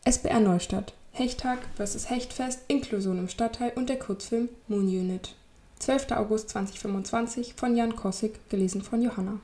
SBR Neustadt. Hechttag vs. Hechtfest, Inklusion im Stadtteil und der Kurzfilm Moon Unit. 12. August 2025 von Jan Kossig, gelesen von Johanna.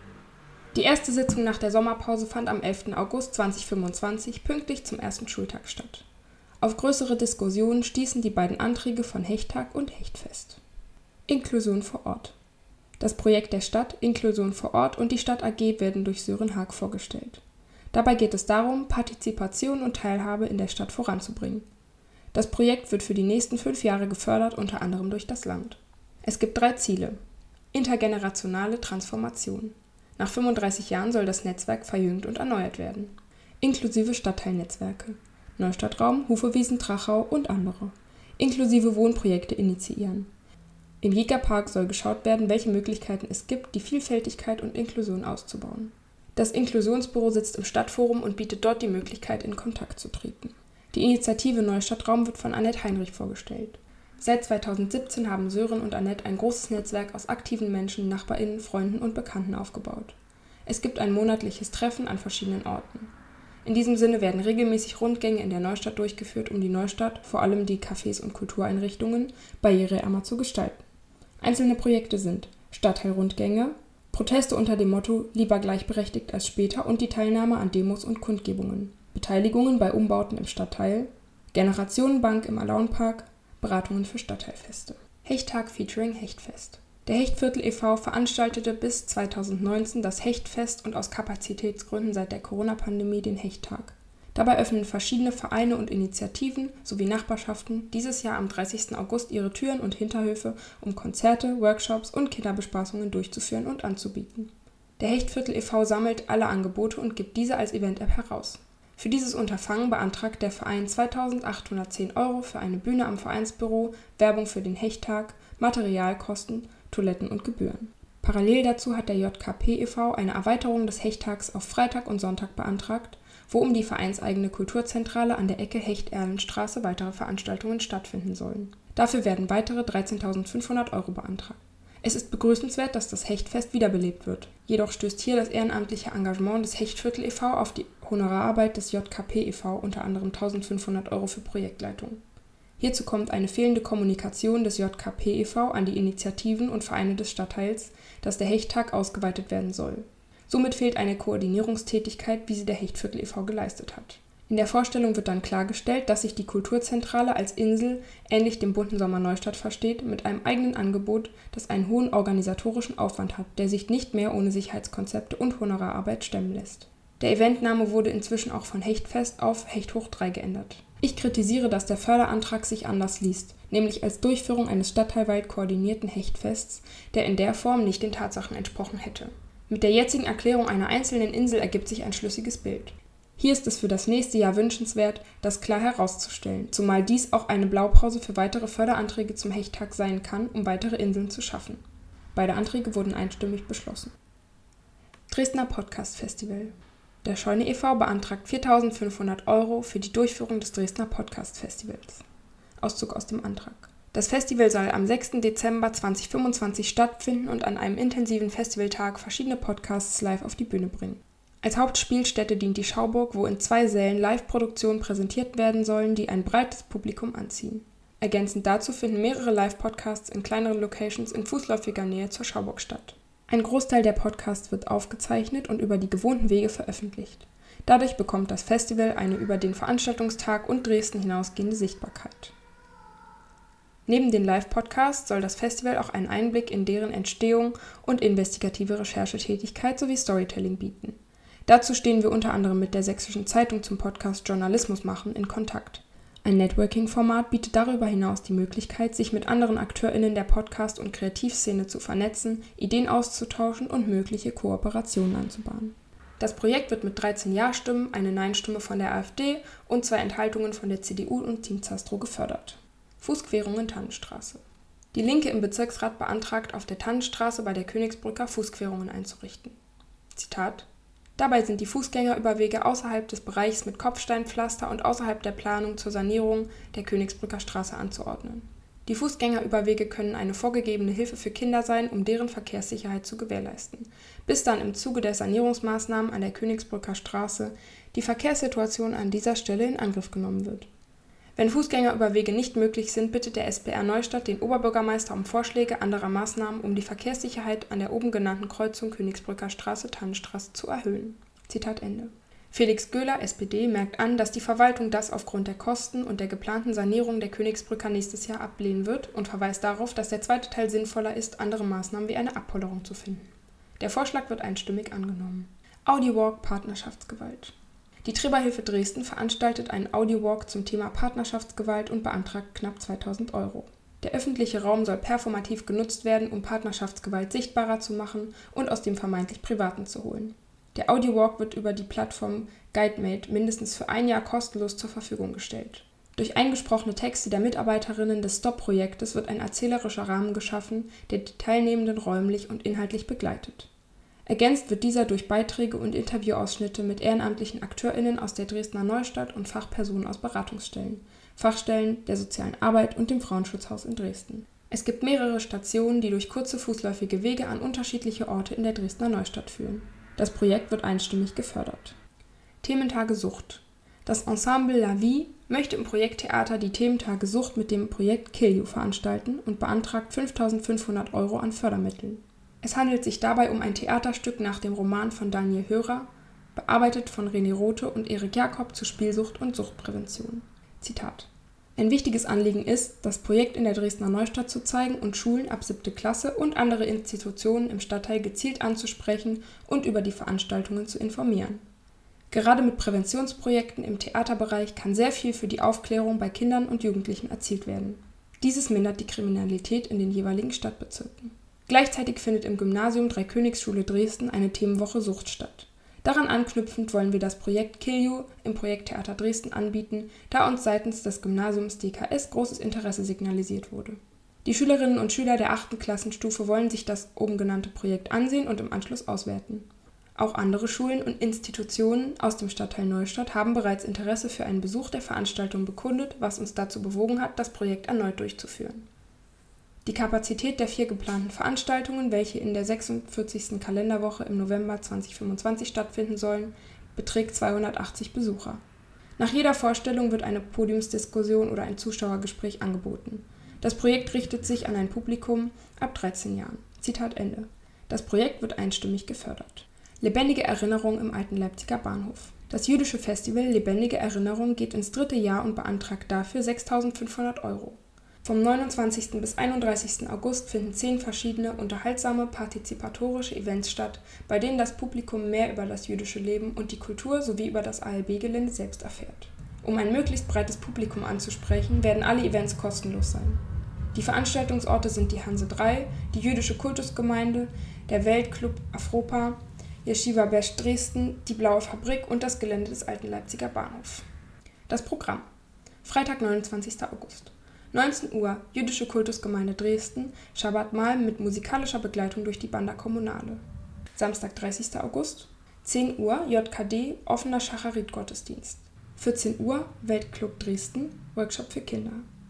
Die erste Sitzung nach der Sommerpause fand am 11. August 2025 pünktlich zum ersten Schultag statt. Auf größere Diskussionen stießen die beiden Anträge von Hechttag und Hechtfest. Inklusion vor Ort. Das Projekt der Stadt Inklusion vor Ort und die Stadt AG werden durch Sören Haag vorgestellt. Dabei geht es darum, Partizipation und Teilhabe in der Stadt voranzubringen. Das Projekt wird für die nächsten 5 Jahre gefördert, unter anderem durch das Land. Es gibt 3 Ziele. Intergenerationale Transformation. Nach 35 Jahren soll das Netzwerk verjüngt und erneuert werden. Inklusive Stadtteilnetzwerke. Neustadtraum, Hufewiesen-Trachau und andere. Inklusive Wohnprojekte initiieren. Im Jägerpark soll geschaut werden, welche Möglichkeiten es gibt, die Vielfältigkeit und Inklusion auszubauen. Das Inklusionsbüro sitzt im Stadtforum und bietet dort die Möglichkeit, in Kontakt zu treten. Die Initiative Neustadtraum wird von Annette Heinrich vorgestellt. Seit 2017 haben Sören und Annette ein großes Netzwerk aus aktiven Menschen, NachbarInnen, Freunden und Bekannten aufgebaut. Es gibt ein monatliches Treffen an verschiedenen Orten. In diesem Sinne werden regelmäßig Rundgänge in der Neustadt durchgeführt, um die Neustadt, vor allem die Cafés und Kultureinrichtungen, barriereärmer zu gestalten. Einzelne Projekte sind Stadtteilrundgänge, Proteste unter dem Motto „Lieber gleichberechtigt als später“ und die Teilnahme an Demos und Kundgebungen, Beteiligungen bei Umbauten im Stadtteil, Generationenbank im Alaunpark, Beratungen für Stadtteilfeste. Hechttag featuring Hechtfest. Der Hechtviertel e.V. veranstaltete bis 2019 das Hechtfest und aus Kapazitätsgründen seit der Corona-Pandemie den Hechttag. Dabei öffnen verschiedene Vereine und Initiativen sowie Nachbarschaften dieses Jahr am 30. August ihre Türen und Hinterhöfe, um Konzerte, Workshops und Kinderbespaßungen durchzuführen und anzubieten. Der Hechtviertel e.V. sammelt alle Angebote und gibt diese als Event-App heraus. Für dieses Unterfangen beantragt der Verein 2.810 € für eine Bühne am Vereinsbüro, Werbung für den Hechttag, Materialkosten, Toiletten und Gebühren. Parallel dazu hat der JKP e.V. eine Erweiterung des Hechttags auf Freitag und Sonntag beantragt, wo um die vereinseigene Kulturzentrale an der Ecke Hecht-Erlen-Straße weitere Veranstaltungen stattfinden sollen. Dafür werden weitere 13.500 € beantragt. Es ist begrüßenswert, dass das Hechtfest wiederbelebt wird. Jedoch stößt hier das ehrenamtliche Engagement des Hechtviertel e.V. auf die Honorararbeit des JKP e.V., unter anderem 1.500 € für Projektleitung. Hierzu kommt eine fehlende Kommunikation des JKP e.V. an die Initiativen und Vereine des Stadtteils, dass der Hechttag ausgeweitet werden soll. Somit fehlt eine Koordinierungstätigkeit, wie sie der Hechtviertel e.V. geleistet hat. In der Vorstellung wird dann klargestellt, dass sich die Kulturzentrale als Insel, ähnlich dem bunten Sommer Neustadt versteht, mit einem eigenen Angebot, das einen hohen organisatorischen Aufwand hat, der sich nicht mehr ohne Sicherheitskonzepte und Honorararbeit stemmen lässt. Der Eventname wurde inzwischen auch von Hechtfest auf Hecht-3 geändert. Ich kritisiere, dass der Förderantrag sich anders liest, nämlich als Durchführung eines stadtteilweit koordinierten Hechtfests, der in der Form nicht den Tatsachen entsprochen hätte. Mit der jetzigen Erklärung einer einzelnen Insel ergibt sich ein schlüssiges Bild. Hier ist es für das nächste Jahr wünschenswert, das klar herauszustellen, zumal dies auch eine Blaupause für weitere Förderanträge zum Hechttag sein kann, um weitere Inseln zu schaffen. Beide Anträge wurden einstimmig beschlossen. Dresdner Podcast Festival. Der Scheune e.V. beantragt 4.500 € für die Durchführung des Dresdner Podcast Festivals. Auszug aus dem Antrag. Das Festival soll am 6. Dezember 2025 stattfinden und an einem intensiven Festivaltag verschiedene Podcasts live auf die Bühne bringen. Als Hauptspielstätte dient die Schauburg, wo in 2 Sälen Live-Produktionen präsentiert werden sollen, die ein breites Publikum anziehen. Ergänzend dazu finden mehrere Live-Podcasts in kleineren Locations in fußläufiger Nähe zur Schauburg statt. Ein Großteil der Podcasts wird aufgezeichnet und über die gewohnten Wege veröffentlicht. Dadurch bekommt das Festival eine über den Veranstaltungstag und Dresden hinausgehende Sichtbarkeit. Neben den Live-Podcasts soll das Festival auch einen Einblick in deren Entstehung und investigative Recherchetätigkeit sowie Storytelling bieten. Dazu stehen wir unter anderem mit der Sächsischen Zeitung zum Podcast Journalismus machen in Kontakt. Ein Networking-Format bietet darüber hinaus die Möglichkeit, sich mit anderen AkteurInnen der Podcast- und Kreativszene zu vernetzen, Ideen auszutauschen und mögliche Kooperationen anzubahnen. Das Projekt wird mit 13 Ja-Stimmen, eine Nein-Stimme von der AfD und 2 Enthaltungen von der CDU und Team Zastro gefördert. Fußquerung in Tannenstraße. Die Linke im Bezirksrat beantragt, auf der Tannenstraße bei der Königsbrücker Fußquerungen einzurichten. Zitat: Dabei sind die Fußgängerüberwege außerhalb des Bereichs mit Kopfsteinpflaster und außerhalb der Planung zur Sanierung der Königsbrücker Straße anzuordnen. Die Fußgängerüberwege können eine vorgegebene Hilfe für Kinder sein, um deren Verkehrssicherheit zu gewährleisten, bis dann im Zuge der Sanierungsmaßnahmen an der Königsbrücker Straße die Verkehrssituation an dieser Stelle in Angriff genommen wird. Wenn Fußgängerüberwege nicht möglich sind, bittet der SBR Neustadt den Oberbürgermeister um Vorschläge anderer Maßnahmen, um die Verkehrssicherheit an der oben genannten Kreuzung Königsbrücker Straße-Tannenstraße zu erhöhen. Zitat Ende. Felix Göhler, SPD, merkt an, dass die Verwaltung das aufgrund der Kosten und der geplanten Sanierung der Königsbrücker nächstes Jahr ablehnen wird und verweist darauf, dass der zweite Teil sinnvoller ist, andere Maßnahmen wie eine Abpollerung zu finden. Der Vorschlag wird einstimmig angenommen. Audiowalk Partnerschaftsgewalt. Die Träberhilfe Dresden veranstaltet einen Audiowalk zum Thema Partnerschaftsgewalt und beantragt knapp 2.000 €. Der öffentliche Raum soll performativ genutzt werden, um Partnerschaftsgewalt sichtbarer zu machen und aus dem vermeintlich Privaten zu holen. Der Audiowalk wird über die Plattform GuideMate mindestens für ein Jahr kostenlos zur Verfügung gestellt. Durch eingesprochene Texte der Mitarbeiterinnen des STOP-Projektes wird ein erzählerischer Rahmen geschaffen, der die Teilnehmenden räumlich und inhaltlich begleitet. Ergänzt wird dieser durch Beiträge und Interviewausschnitte mit ehrenamtlichen AkteurInnen aus der Dresdner Neustadt und Fachpersonen aus Beratungsstellen, Fachstellen der sozialen Arbeit und dem Frauenschutzhaus in Dresden. Es gibt mehrere Stationen, die durch kurze fußläufige Wege an unterschiedliche Orte in der Dresdner Neustadt führen. Das Projekt wird einstimmig gefördert. Thementage Sucht. Das Ensemble La Vie möchte im Projekttheater die Thementage Sucht mit dem Projekt Kill You veranstalten und beantragt 5.500 € an Fördermitteln. Es handelt sich dabei um ein Theaterstück nach dem Roman von Daniel Hörer, bearbeitet von René Rothe und Erik Jakob zu Spielsucht und Suchtprävention. Zitat: Ein wichtiges Anliegen ist, das Projekt in der Dresdner Neustadt zu zeigen und Schulen ab 7. Klasse und andere Institutionen im Stadtteil gezielt anzusprechen und über die Veranstaltungen zu informieren. Gerade mit Präventionsprojekten im Theaterbereich kann sehr viel für die Aufklärung bei Kindern und Jugendlichen erzielt werden. Dieses mindert die Kriminalität in den jeweiligen Stadtbezirken. Gleichzeitig findet im Gymnasium Dreikönigsschule Dresden eine Themenwoche Sucht statt. Daran anknüpfend wollen wir das Projekt Kill You im Projekttheater Dresden anbieten, da uns seitens des Gymnasiums DKS großes Interesse signalisiert wurde. Die Schülerinnen und Schüler der 8. Klassenstufe wollen sich das oben genannte Projekt ansehen und im Anschluss auswerten. Auch andere Schulen und Institutionen aus dem Stadtteil Neustadt haben bereits Interesse für einen Besuch der Veranstaltung bekundet, was uns dazu bewogen hat, das Projekt erneut durchzuführen. Die Kapazität der 4 geplanten Veranstaltungen, welche in der 46. Kalenderwoche im November 2025 stattfinden sollen, beträgt 280 Besucher. Nach jeder Vorstellung wird eine Podiumsdiskussion oder ein Zuschauergespräch angeboten. Das Projekt richtet sich an ein Publikum ab 13 Jahren. Zitat Ende. Das Projekt wird einstimmig gefördert. Lebendige Erinnerung im Alten Leipziger Bahnhof. Das jüdische Festival Lebendige Erinnerung geht ins 3. Jahr und beantragt dafür 6.500 €. Vom 29. bis 31. August finden 10 verschiedene unterhaltsame, partizipatorische Events statt, bei denen das Publikum mehr über das jüdische Leben und die Kultur sowie über das ALB-Gelände selbst erfährt. Um ein möglichst breites Publikum anzusprechen, werden alle Events kostenlos sein. Die Veranstaltungsorte sind die Hanse 3, die Jüdische Kultusgemeinde, der Weltclub Afropa, Yeshiva Besch Dresden, die Blaue Fabrik und das Gelände des Alten Leipziger Bahnhofs. Das Programm: Freitag, 29. August. 19 Uhr, Jüdische Kultusgemeinde Dresden, Schabbat Mahl mit musikalischer Begleitung durch die Banda Kommunale. Samstag, 30. August, 10 Uhr, JKD, offener Schacharit-Gottesdienst. 14 Uhr, Weltclub Dresden, Workshop für Kinder.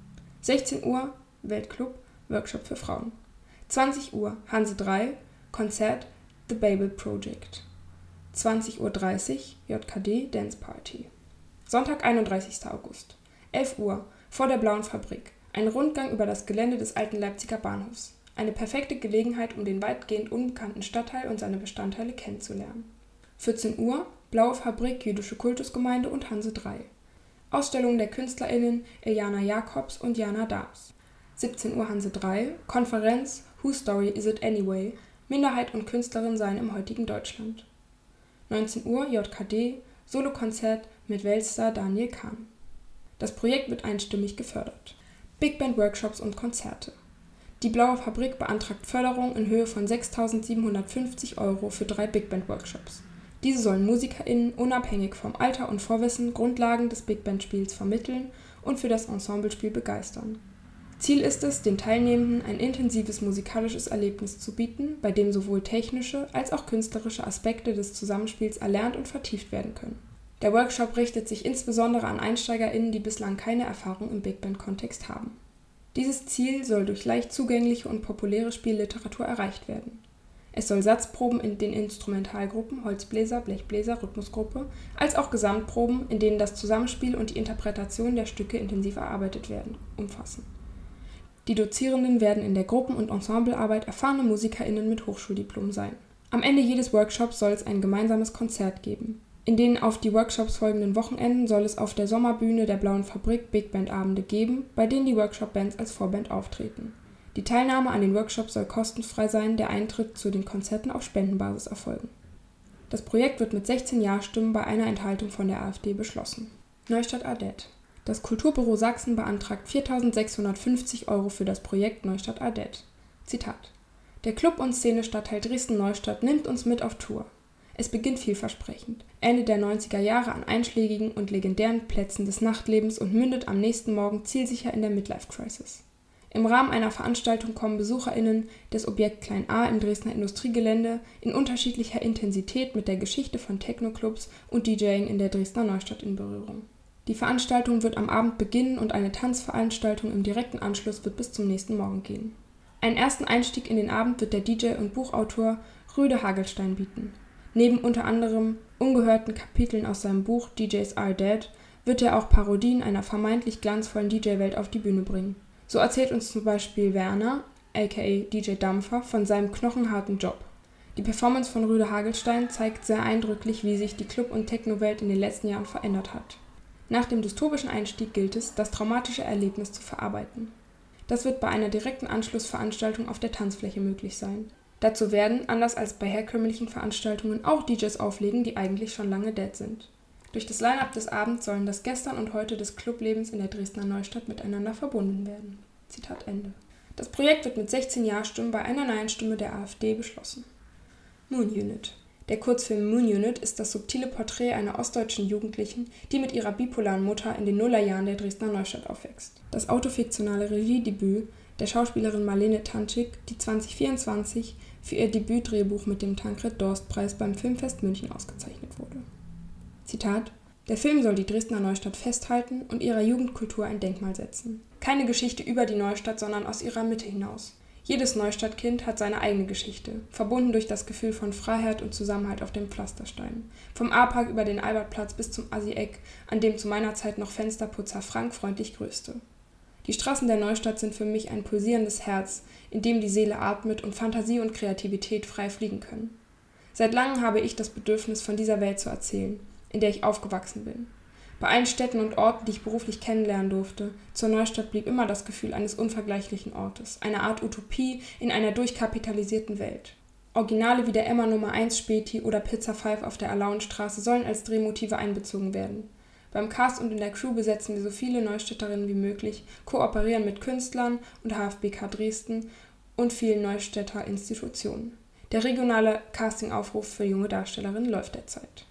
16 Uhr, Weltclub, Workshop für Frauen. 20 Uhr, Hanse 3, Konzert, The Babel Project. 20:30 Uhr, JKD, Dance Party. Sonntag, 31. August, 11 Uhr, vor der Blauen Fabrik. Ein Rundgang über das Gelände des Alten Leipziger Bahnhofs. Eine perfekte Gelegenheit, um den weitgehend unbekannten Stadtteil und seine Bestandteile kennenzulernen. 14 Uhr, Blaue Fabrik, Jüdische Kultusgemeinde und Hanse 3. Ausstellung der KünstlerInnen Iljana Jacobs und Jana Dahms. 17 Uhr, Hanse 3, Konferenz Whose Story Is It Anyway? Minderheit und Künstlerin sein im heutigen Deutschland. 19 Uhr, JKD, Solokonzert mit Weltstar Daniel Kahn. Das Projekt wird einstimmig gefördert. Big Band Workshops und Konzerte. Die Blaue Fabrik beantragt Förderung in Höhe von 6.750 € für 3 Big Band Workshops. Diese sollen MusikerInnen unabhängig vom Alter und Vorwissen Grundlagen des Big Band Spiels vermitteln und für das Ensemblespiel begeistern. Ziel ist es, den Teilnehmenden ein intensives musikalisches Erlebnis zu bieten, bei dem sowohl technische als auch künstlerische Aspekte des Zusammenspiels erlernt und vertieft werden können. Der Workshop richtet sich insbesondere an EinsteigerInnen, die bislang keine Erfahrung im Big Band-Kontext haben. Dieses Ziel soll durch leicht zugängliche und populäre Spielliteratur erreicht werden. Es soll Satzproben in den Instrumentalgruppen Holzbläser, Blechbläser, Rhythmusgruppe, als auch Gesamtproben, in denen das Zusammenspiel und die Interpretation der Stücke intensiv erarbeitet werden, umfassen. Die Dozierenden werden in der Gruppen- und Ensemblearbeit erfahrene MusikerInnen mit Hochschuldiplom sein. Am Ende jedes Workshops soll es ein gemeinsames Konzert geben. In den auf die Workshops folgenden Wochenenden soll es auf der Sommerbühne der Blauen Fabrik Big Band Abende geben, bei denen die Workshop-Bands als Vorband auftreten. Die Teilnahme an den Workshops soll kostenfrei sein, der Eintritt zu den Konzerten auf Spendenbasis erfolgen. Das Projekt wird mit 16 Ja-Stimmen bei einer Enthaltung von der AfD beschlossen. Neustadt Ardet. Das Kulturbüro Sachsen beantragt 4.650 € für das Projekt Neustadt Ardet. Zitat: Der Club- und Szene-Stadtteil Dresden-Neustadt nimmt uns mit auf Tour. Es beginnt vielversprechend, Ende der 90er Jahre an einschlägigen und legendären Plätzen des Nachtlebens und mündet am nächsten Morgen zielsicher in der Midlife-Crisis. Im Rahmen einer Veranstaltung kommen BesucherInnen des Objekt Klein A im Dresdner Industriegelände in unterschiedlicher Intensität mit der Geschichte von Techno-Clubs und DJing in der Dresdner Neustadt in Berührung. Die Veranstaltung wird am Abend beginnen und eine Tanzveranstaltung im direkten Anschluss wird bis zum nächsten Morgen gehen. Einen ersten Einstieg in den Abend wird der DJ und Buchautor Rüde Hagelstein bieten. Neben unter anderem ungehörten Kapiteln aus seinem Buch DJs Are Dead wird er auch Parodien einer vermeintlich glanzvollen DJ-Welt auf die Bühne bringen. So erzählt uns zum Beispiel Werner, aka DJ Dampfer, von seinem knochenharten Job. Die Performance von Rüde Hagelstein zeigt sehr eindrücklich, wie sich die Club- und Techno-Welt in den letzten Jahren verändert hat. Nach dem dystopischen Einstieg gilt es, das traumatische Erlebnis zu verarbeiten. Das wird bei einer direkten Anschlussveranstaltung auf der Tanzfläche möglich sein. Dazu werden, anders als bei herkömmlichen Veranstaltungen, auch DJs auflegen, die eigentlich schon lange dead sind. Durch das Line-Up des Abends sollen das Gestern und Heute des Clublebens in der Dresdner Neustadt miteinander verbunden werden. Zitat Ende. Das Projekt wird mit 16 Ja-Stimmen bei einer Nein-Stimme der AfD beschlossen. Moon Unit. Der Kurzfilm Moon Unit ist das subtile Porträt einer ostdeutschen Jugendlichen, die mit ihrer bipolaren Mutter in den Nullerjahren der Dresdner Neustadt aufwächst. Das autofiktionale Regiedebüt der Schauspielerin Marlene Tantschik, die 2024 für ihr Debütdrehbuch mit dem Tancred-Dorst-Preis beim Filmfest München ausgezeichnet wurde. Zitat: Der Film soll die Dresdner Neustadt festhalten und ihrer Jugendkultur ein Denkmal setzen. Keine Geschichte über die Neustadt, sondern aus ihrer Mitte hinaus. Jedes Neustadtkind hat seine eigene Geschichte, verbunden durch das Gefühl von Freiheit und Zusammenhalt auf dem Pflasterstein. Vom A-Park über den Albertplatz bis zum Assi-Eck, an dem zu meiner Zeit noch Fensterputzer Frank freundlich grüßte. Die Straßen der Neustadt sind für mich ein pulsierendes Herz, in dem die Seele atmet und Fantasie und Kreativität frei fliegen können. Seit langem habe ich das Bedürfnis, von dieser Welt zu erzählen, in der ich aufgewachsen bin. Bei allen Städten und Orten, die ich beruflich kennenlernen durfte, zur Neustadt blieb immer das Gefühl eines unvergleichlichen Ortes, eine Art Utopie in einer durchkapitalisierten Welt. Originale wie der Emma Nummer 1 Späti oder Pizza 5 auf der Alauenstraße sollen als Drehmotive einbezogen werden. Beim Cast und in der Crew besetzen wir so viele Neustädterinnen wie möglich, kooperieren mit Künstlern und HFBK Dresden und vielen Neustädter Institutionen. Der regionale Castingaufruf für junge Darstellerinnen läuft derzeit.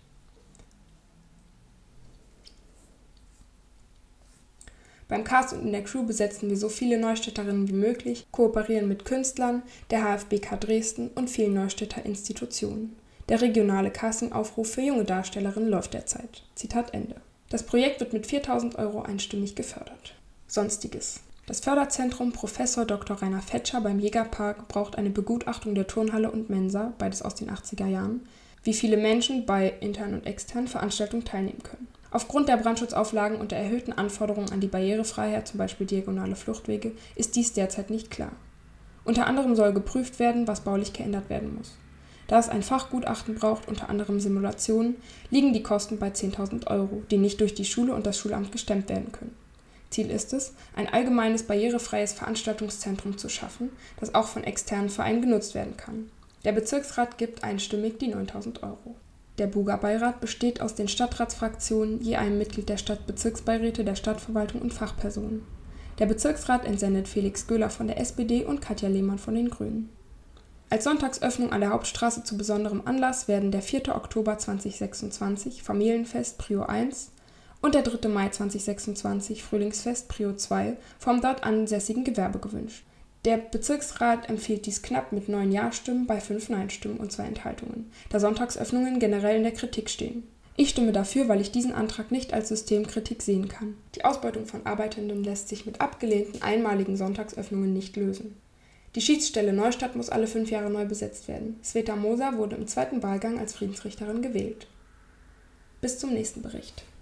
Beim Cast und in der Crew besetzen wir so viele Neustädterinnen wie möglich, kooperieren mit Künstlern, der HFBK Dresden und vielen Neustädter Institutionen. Der regionale Castingaufruf für junge Darstellerinnen läuft derzeit. Zitat Ende. Das Projekt wird mit 4.000 € einstimmig gefördert. Sonstiges. Das Förderzentrum Prof. Dr. Rainer Fetscher beim Jägerpark braucht eine Begutachtung der Turnhalle und Mensa, beides aus den 80er Jahren, wie viele Menschen bei internen und externen Veranstaltungen teilnehmen können. Aufgrund der Brandschutzauflagen und der erhöhten Anforderungen an die Barrierefreiheit, zum Beispiel diagonale Fluchtwege, ist dies derzeit nicht klar. Unter anderem soll geprüft werden, was baulich geändert werden muss. Da es ein Fachgutachten braucht, unter anderem Simulationen, liegen die Kosten bei 10.000 €, die nicht durch die Schule und das Schulamt gestemmt werden können. Ziel ist es, ein allgemeines barrierefreies Veranstaltungszentrum zu schaffen, das auch von externen Vereinen genutzt werden kann. Der Bezirksrat gibt einstimmig die 9.000 €. Der Buga-Beirat besteht aus den Stadtratsfraktionen, je einem Mitglied der Stadtbezirksbeiräte, der Stadtverwaltung und Fachpersonen. Der Bezirksrat entsendet Felix Göhler von der SPD und Katja Lehmann von den Grünen. Als Sonntagsöffnung an der Hauptstraße zu besonderem Anlass werden der 4. Oktober 2026 Familienfest Prio 1 und der 3. Mai 2026 Frühlingsfest Prio 2 vom dort ansässigen Gewerbe gewünscht. Der Bezirksrat empfiehlt dies knapp mit 9 Ja-Stimmen bei 5 Nein-Stimmen und 2 Enthaltungen, da Sonntagsöffnungen generell in der Kritik stehen. Ich stimme dafür, weil ich diesen Antrag nicht als Systemkritik sehen kann. Die Ausbeutung von Arbeitenden lässt sich mit abgelehnten einmaligen Sonntagsöffnungen nicht lösen. Die Schiedsstelle Neustadt muss alle 5 Jahre neu besetzt werden. Sveta Moser wurde im 2. Wahlgang als Friedensrichterin gewählt. Bis zum nächsten Bericht.